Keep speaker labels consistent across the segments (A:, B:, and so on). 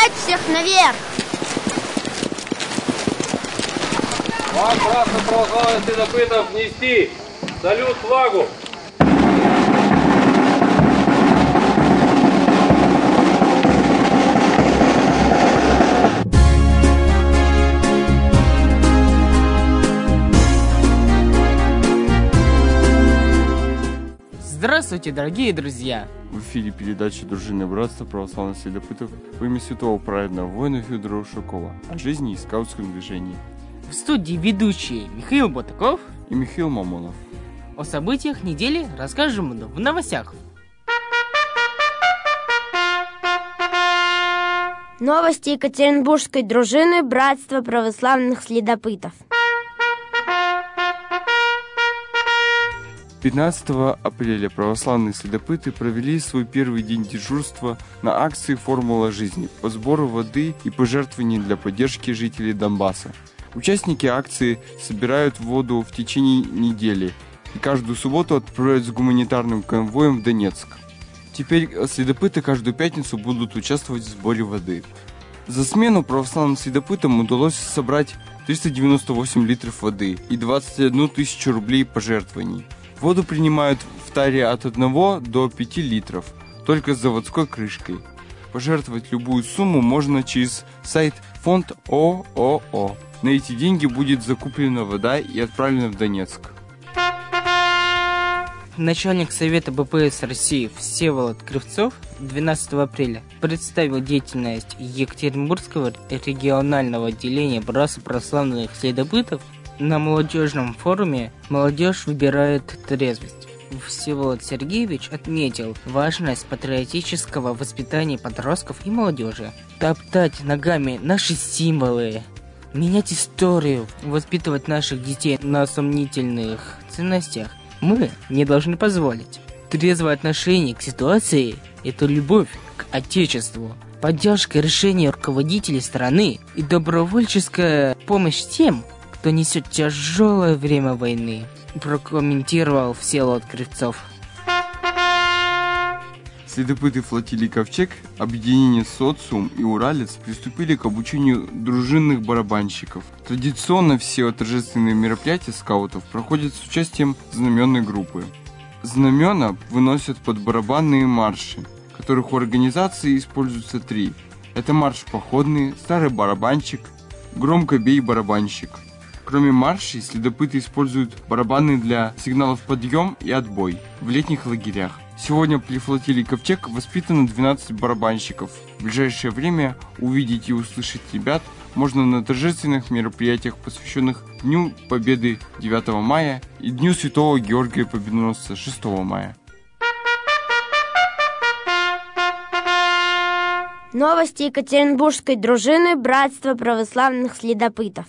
A: Поднять всех наверх!
B: Вам, красным православным следопытам, внести салют флагу!
C: Здравствуйте, дорогие друзья!
D: В эфире передача «Дружины братства православных следопытов» во имя святого праведного воина Федора Ушакова о жизни и скаутском движении.
C: В студии ведущие Михаил Батаков
D: И Михаил Мамонов.
C: О событиях недели расскажем в новостях.
A: Новости Екатеринбургской дружины братства православных следопытов.
D: 15 апреля православные следопыты провели свой первый день дежурства на акции «Формула жизни» по сбору воды и пожертвований для поддержки жителей Донбасса. Участники акции собирают воду в течение недели и каждую субботу отправляют с гуманитарным конвоем в Донецк. Теперь следопыты каждую пятницу будут участвовать в сборе воды. За смену православным следопытам удалось собрать 398 литров воды и 21 тысячу рублей пожертвований. Воду принимают в таре от 1 до 5 литров, только с заводской крышкой. Пожертвовать любую сумму можно через сайт фонд ООО. На эти деньги будет закуплена вода и отправлена в Донецк.
C: Начальник Совета БПС России Всеволод Кривцов 12 апреля представил деятельность Екатеринбургского регионального отделения Братства православных следопытов на молодежном форуме «Молодежь выбирает трезвость». Всеволод Сергеевич отметил важность патриотического воспитания подростков и молодежи. Топтать ногами наши символы, менять историю, воспитывать наших детей на сомнительных ценностях мы не должны позволить. Трезвое отношение к ситуации – это любовь к Отечеству, поддержка решений руководителей страны и добровольческая помощь тем, кто несет тяжелое время войны, прокомментировал Всеволод Кривцов.
D: Следопыты флотилии «Ковчег», объединение «Социум» и «Уралец» приступили к обучению дружинных барабанщиков. Традиционно все торжественные мероприятия скаутов проходят с участием знаменной группы. Знамена выносят под барабанные марши, которых у организации используются 3. Это марш походный, старый барабанщик, громко бей барабанщик. Кроме маршей, следопыты используют барабаны для сигналов подъем и отбой в летних лагерях. Сегодня при флотилии «Ковчег» воспитано 12 барабанщиков. В ближайшее время увидеть и услышать ребят можно на торжественных мероприятиях, посвященных Дню Победы 9 мая и Дню Святого Георгия Победоносца 6 мая.
A: Новости Екатеринбургской дружины братства православных следопытов.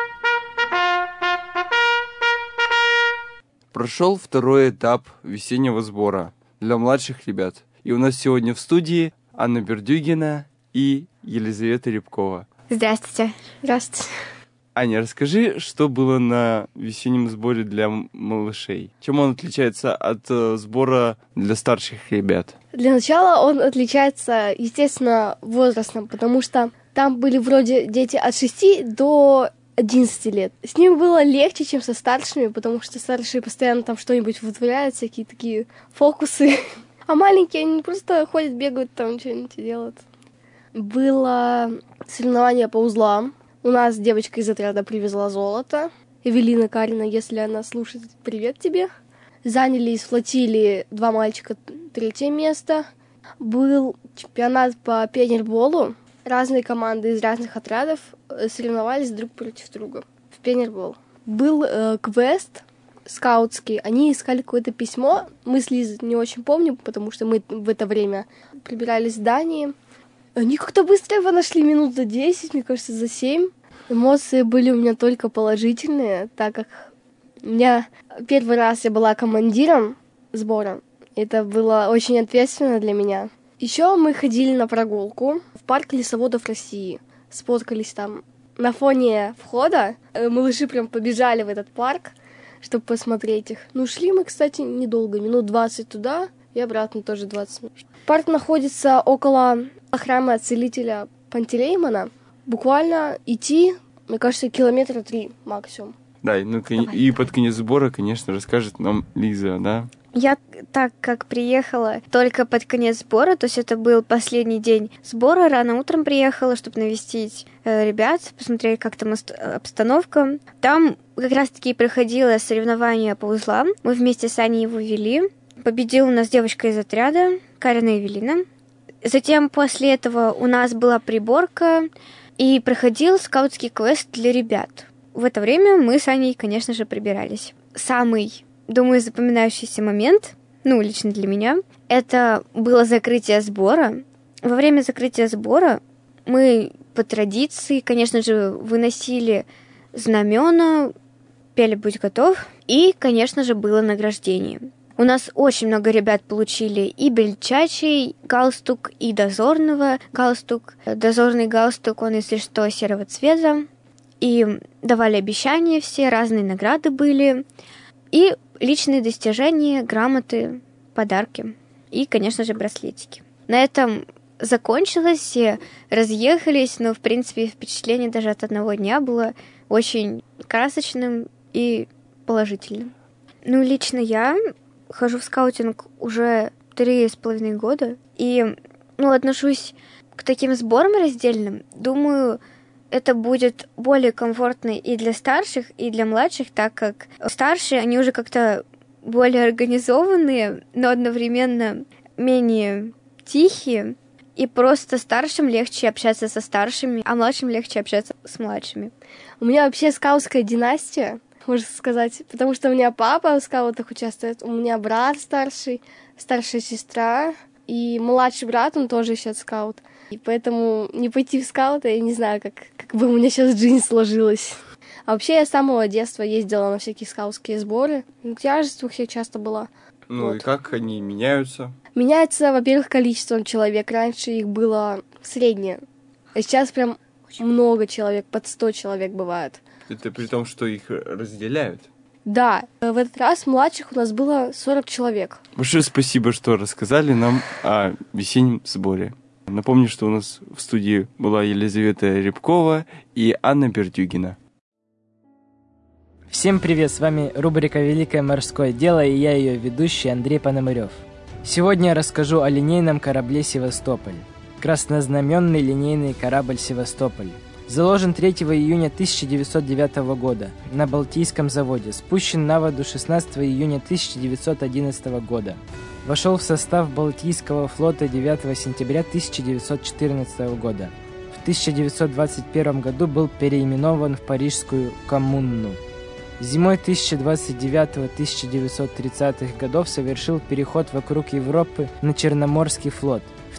D: Прошел второй этап весеннего сбора для младших ребят. И у нас сегодня в студии Анна Бердюгина и Елизавета Рябкова.
E: Здравствуйте. Здравствуйте.
D: Аня, расскажи, что было на весеннем сборе для малышей? Чем он отличается от сбора для старших ребят?
E: Для начала он отличается, естественно, возрастом, потому что там были вроде дети от 6 до 11 лет. С ним было легче, чем со старшими, потому что старшие постоянно там что-нибудь вытворяют, всякие такие фокусы. А маленькие, они просто ходят, бегают, там что-нибудь делают. Было соревнование по узлам. У нас девочка из отряда привезла золото. Эвелина Карина, если она слушает, привет тебе. Заняли из флотилии 2 мальчика 3 место. Был чемпионат по пионерболу. Разные команды из разных отрядов соревновались друг против друга в пионербол. Был квест скаутский. Они искали какое-то письмо. Мы с Лизой не очень помним, потому что мы в это время прибирались в здании. Они как-то быстро его нашли, минут за 10, мне кажется, за 7. Эмоции были у меня только положительные, так как у меня первый раз я была командиром сбора. Это было очень ответственно для меня. Еще мы ходили на прогулку в парк лесоводов России. Сфоткались там. На фоне входа малыши прям побежали в этот парк, чтобы посмотреть их. Ну, шли мы, кстати, недолго, минут 20 туда и обратно тоже 20 минут. Парк находится около храма Целителя Пантелеймона буквально идти, мне кажется, 3 километра максимум.
D: Да, и под конец сбора, конечно, расскажет нам Лиза, да?
F: Я так как приехала только под конец сбора, то есть это был последний день сбора, рано утром приехала, чтобы навестить ребят, посмотреть, как там обстановка. Там как раз-таки проходило соревнование по узлам. Мы вместе с Аней его вели. Победила у нас девочка из отряда, Карина Эвелина. Затем после этого у нас была приборка и проходил скаутский квест для ребят. В это время мы с Аней, конечно же, прибирались. Самый, думаю, запоминающийся момент, лично для меня, это было закрытие сбора. Во время закрытия сбора мы по традиции, конечно же, выносили знамена, пели «Будь готов», и, конечно же, было награждение. У нас очень много ребят получили и бельчачий галстук, и дозорного галстук. Дозорный галстук, он, если что, серого цвета. И давали обещания все, разные награды были. И личные достижения, грамоты, подарки. И, конечно же, браслетики. На этом закончилось, все разъехались, но, в принципе, впечатление даже от одного дня было очень красочным и положительным. Лично я хожу в скаутинг уже 3,5 года, и отношусь к таким сборам раздельным. Думаю, это будет более комфортно и для старших, и для младших, так как старшие, они уже как-то более организованные, но одновременно менее тихие, и просто старшим легче общаться со старшими, а младшим легче общаться с младшими.
E: У меня вообще скаутская династия, можно сказать, потому что у меня папа в скаутах участвует, у меня брат старший, старшая сестра, и младший брат, он тоже сейчас скаут. И поэтому не пойти в скауты, я не знаю, как бы у меня сейчас жизнь сложилась. А вообще я с самого детства ездила на всякие скаутские сборы. На княжествах я часто была.
D: И как они меняются?
E: Меняется, во-первых, количеством человек. Раньше их было среднее. А сейчас прям много человек, под 100 человек бывает.
D: Это при том, что их разделяют?
E: Да, в этот раз младших у нас было 40 человек.
D: Большое спасибо, что рассказали нам о весеннем сборе. Напомню, что у нас в студии была Елизавета Рябкова и Анна Бердюгина.
G: Всем привет, с вами рубрика «Великое морское дело» и я ее ведущий Андрей Пономарев. Сегодня я расскажу о линейном корабле «Севастополь». Краснознаменный линейный корабль «Севастополь». Заложен 3 июня 1909 года на Балтийском заводе, спущен на воду 16 июня 1911 года. Вошел в состав Балтийского флота 9 сентября 1914 года. В 1921 году был переименован в Парижскую коммуну. Зимой 1029-1930 годов совершил переход вокруг Европы на Черноморский флот. В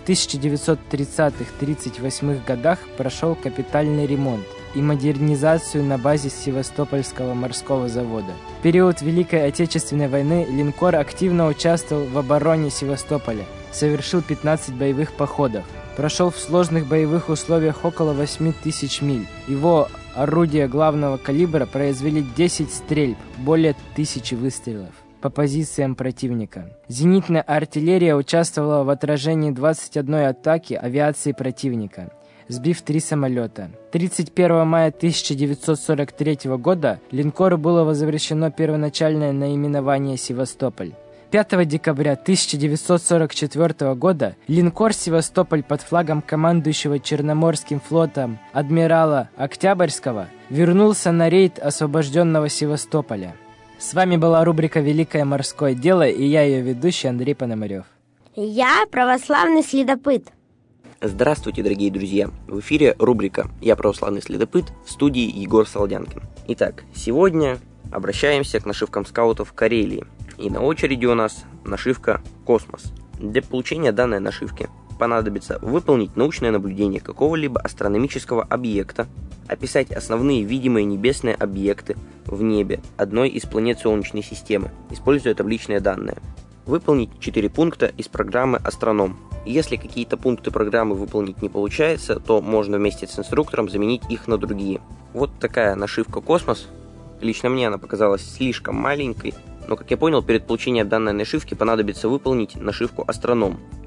G: 1930-38 годах прошел капитальный ремонт и модернизацию на базе Севастопольского морского завода. В период Великой Отечественной войны линкор активно участвовал в обороне Севастополя, совершил 15 боевых походов, прошел в сложных боевых условиях около 8000 миль. Его орудия главного калибра произвели 10 стрельб, более 1000 выстрелов по позициям противника. Зенитная артиллерия участвовала в отражении 21 атаки авиации противника, сбив 3 самолета. 31 мая 1943 года линкору было возвращено первоначальное наименование «Севастополь». 5 декабря 1944 года линкор «Севастополь» под флагом командующего Черноморским флотом адмирала Октябрьского вернулся на рейд освобожденного Севастополя. С вами была рубрика «Великое морское дело» и я ее ведущий Андрей Пономарев.
A: Я православный следопыт.
H: Здравствуйте, дорогие друзья! В эфире рубрика «Я православный следопыт», в студии Егор Солдянкин. Итак, сегодня обращаемся к нашивкам скаутов Карелии. И на очереди у нас нашивка «Космос». Для получения данной нашивки понадобится выполнить научное наблюдение какого-либо астрономического объекта, описать основные видимые небесные объекты в небе одной из планет Солнечной системы, используя табличные данные. Выполнить 4 пункта из программы «Астроном». Если какие-то пункты программы выполнить не получается, то можно вместе с инструктором заменить их на другие. Вот такая нашивка «Космос». Лично мне она показалась слишком маленькой, но, как я понял, перед получением данной нашивки понадобится выполнить нашивку «Астроном».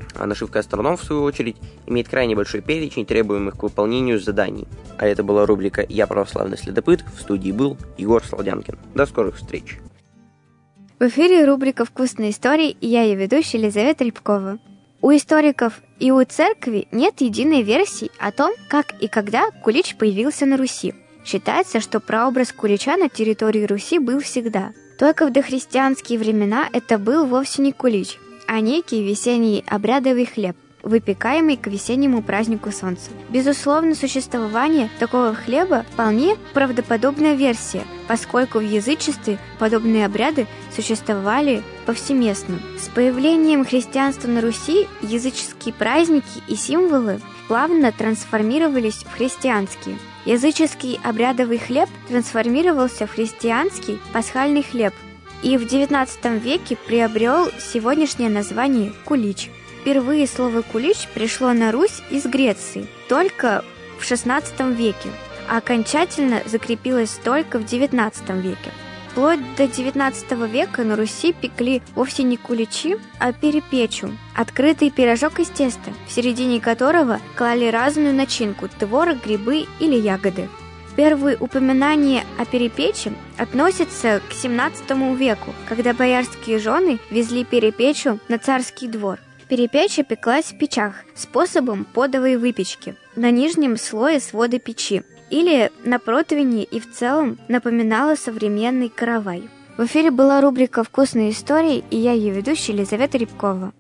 H: А нашивка «Астроном», в свою очередь, имеет крайне большой перечень требуемых к выполнению заданий. А это была рубрика «Я православный следопыт». В студии был Егор Солдянкин. До скорых встреч!
F: В эфире рубрика «Вкусные истории» и я ее ведущая Елизавета Рябкова. У историков и у церкви нет единой версии о том, как и когда кулич появился на Руси. Считается, что прообраз кулича на территории Руси был всегда. Только в дохристианские времена это был вовсе не кулич, а некий весенний обрядовый хлеб, выпекаемый к весеннему празднику солнца. Безусловно, существование такого хлеба вполне правдоподобная версия, поскольку в язычестве подобные обряды существовали повсеместно. С появлением христианства на Руси языческие праздники и символы плавно трансформировались в христианские. Языческий обрядовый хлеб трансформировался в христианский пасхальный хлеб и в XIX веке приобрел сегодняшнее название кулич. Впервые слово «кулич» пришло на Русь из Греции только в XVI веке, а окончательно закрепилось только в XIX веке. Вплоть до XIX века на Руси пекли вовсе не куличи, а перепечу – открытый пирожок из теста, в середине которого клали разную начинку – творог, грибы или ягоды. Первые упоминания о перепече относятся к XVII веку, когда боярские жены везли перепечу на царский двор. Перепеча пеклась в печах способом подовой выпечки на нижнем слое свода печи или на противне и в целом напоминала современный каравай. В эфире была рубрика «Вкусные истории» и я ее ведущая Елизавета Рябкова.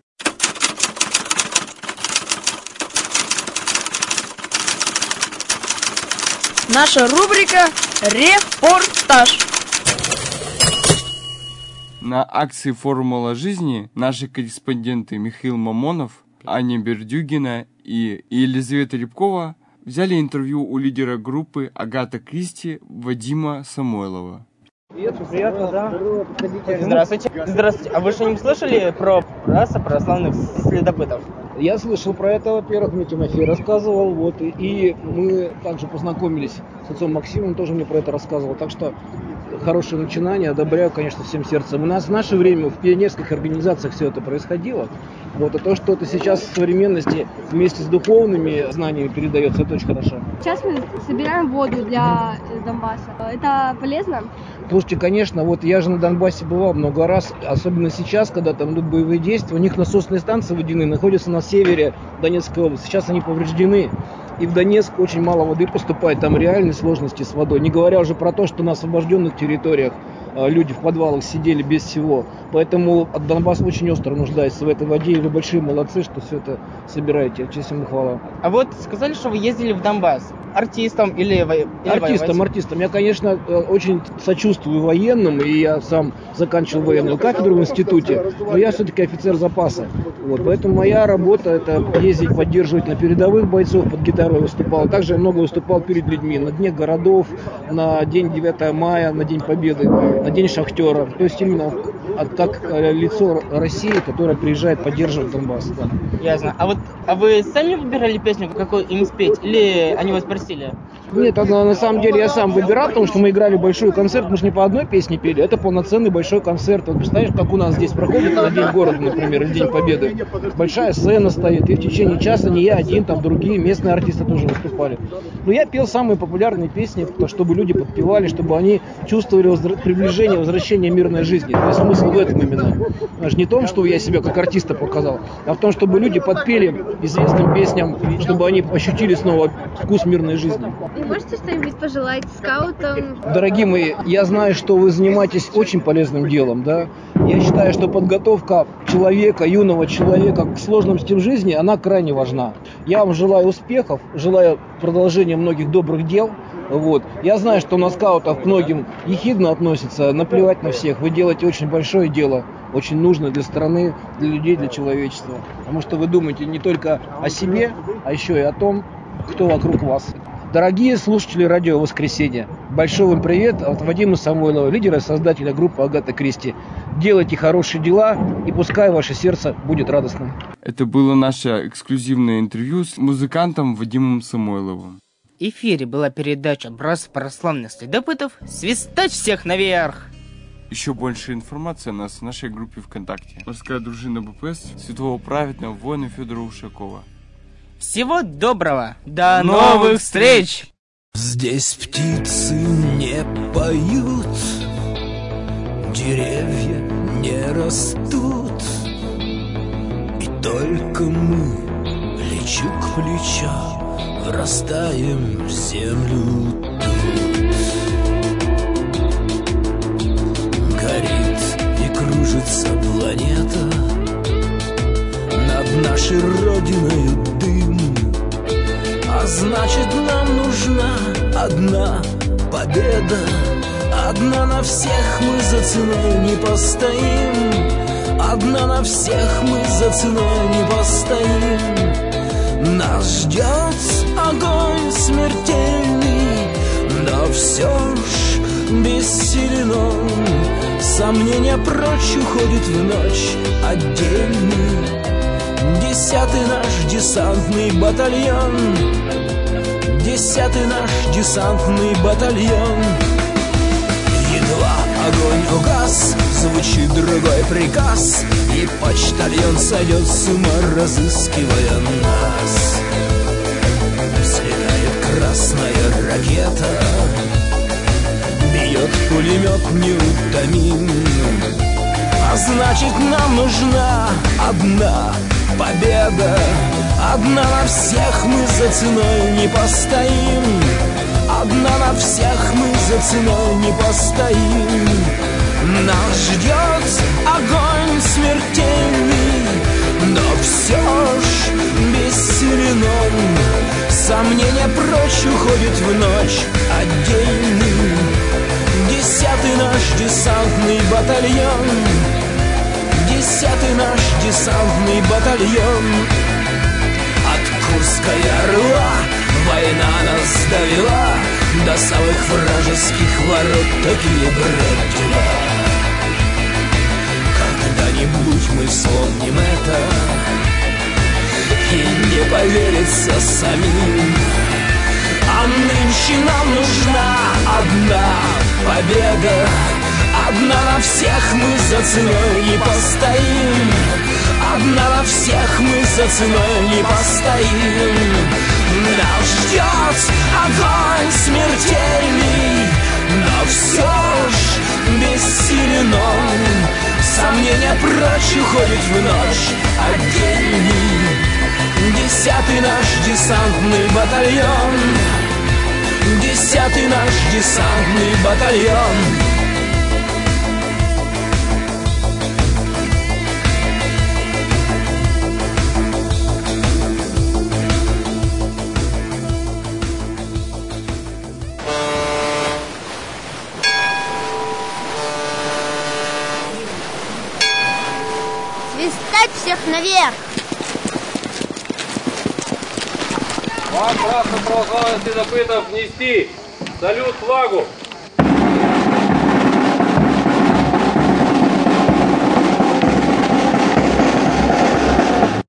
I: Наша рубрика «Репортаж».
D: На акции «Формула жизни» наши корреспонденты Михаил Мамонов, Аня Бердюгина и Елизавета Рябкова взяли интервью у лидера группы Агата Кристи Вадима Самойлова.
J: Приятно, да. Здравствуйте. Здравствуйте. А вы что-нибудь слышали про раса православных следопытов?
K: Я слышал про это, во-первых, мне Тимофей рассказывал, и мы также познакомились с отцом Максимом, тоже мне про это рассказывал, так что хорошее начинание, одобряю, конечно, всем сердцем. У нас в наше время в пионерских организациях все это происходило, а то, что это сейчас в современности вместе с духовными знаниями передается, это очень хорошо.
E: Сейчас мы собираем воду для Донбасса. Это полезно?
K: Слушайте, конечно, я же на Донбассе бывал много раз, особенно сейчас, когда там идут боевые действия, у них насосные станции водяные находятся на севере Донецкой области, сейчас они повреждены. И в Донецк очень мало воды поступает, там реальные сложности с водой. Не говоря уже про то, что на освобожденных территориях люди в подвалах сидели без всего. Поэтому Донбасс очень остро нуждается в этой воде, и вы большие молодцы, что все это собираете. Честь вам и хвала.
J: А вот сказали, что вы ездили в Донбасс. Артистом или
K: Артистом. Я, конечно, очень сочувствую военным, и я сам заканчивал военную кафедру в институте, но я все-таки офицер запаса. Поэтому моя работа — это ездить, поддерживать на передовых бойцов, под гитарой выступал. Также я много выступал перед людьми на Дне городов, на День 9 мая, на День Победы, на День Шахтера. То есть именно как лицо России, которое приезжает поддерживать Донбасс. Да.
J: Ясно. А вы сами выбирали песню, какую им спеть, или они вас просили?
K: Нет, на самом деле я сам выбирал, потому что мы играли большой концерт, мы же не по одной песне пели, это полноценный большой концерт. Представляешь, как у нас здесь проходит на День города, например, или День Победы. Большая сцена стоит, и в течение часа не я один, там другие местные артисты тоже выступали. Но я пел самые популярные песни, чтобы люди подпевали, чтобы они чувствовали приближение, возвращение мирной жизни. То есть смысл в этом именно. Аж не в том, что я себя как артиста показал, а в том, чтобы люди подпели известным песням, чтобы они ощутили снова вкус мирной жизни.
E: Вы можете что-нибудь пожелать скаутам?
K: Дорогие мои, я знаю, что вы занимаетесь очень полезным делом, да? Я считаю, что подготовка человека, юного человека к сложностям жизни, она крайне важна. Я вам желаю успехов, желаю продолжения многих добрых дел. Я знаю, что на скаутах к многим ехидно относятся, наплевать на всех. Вы делаете очень большое дело, очень нужное для страны, для людей, для человечества. Потому что вы думаете не только о себе, а еще и о том, кто вокруг вас. Дорогие слушатели радио «Воскресенье», большой вам привет от Вадима Самойлова, лидера и создателя группы «Агата Кристи». Делайте хорошие дела, и пускай ваше сердце будет радостным.
D: Это было наше эксклюзивное интервью с музыкантом Вадимом Самойловым.
C: В эфире была передача «Брос православных следопытов». Свистать всех наверх!
D: Еще больше информации о нас в нашей группе ВКонтакте. Морская дружина БПС Святого Праведного воина Федора Ушакова.
C: Всего доброго! До новых встреч!
L: Здесь птицы не поют, деревья не растут, и только мы, плечо к плечу, врастаем в землю тут. Горит и кружится планета, над нашей родиною дым. А значит, нам нужна одна победа. Одна на всех мы за ценой не постоим. Одна на всех мы за ценой не постоим. Нас ждет огонь смертельный, но все ж бессилен он. Сомнения прочь уходит в ночь отдельный. 10-й наш десантный батальон, 10-й наш десантный батальон. Едва огонь угас, звучит другой приказ, и почтальон сойдет с ума, разыскивая нас. Взлетает красная ракета, бьет пулемет неутомим. А значит, нам нужна одна победа. Одна на всех мы за ценой не постоим. Одна на всех мы за ценой не постоим. Нас ждет огонь смертельный, но все ж бессилен он. Сомнения прочь уходит в ночь отдельный. 10-й наш десантный батальон, 10-й наш десантный батальон. От Курской Орла война нас довела до самых вражеских ворот. Такие, брат, дела. Когда-нибудь мы вспомним это и не поверится самим. А нынче нам нужна одна победа. Одна на всех мы за ценой не постоим. Одна на всех мы за ценой не постоим. Нас ждет огонь смертельный, но все ж бессилен он. Сомнения прочь уходит в ночь отдельный. 10-й наш десантный батальон, 10-й наш десантный батальон.
A: Свистать всех наверх!
B: Вам, красный православный следопытов, нести салют флагу!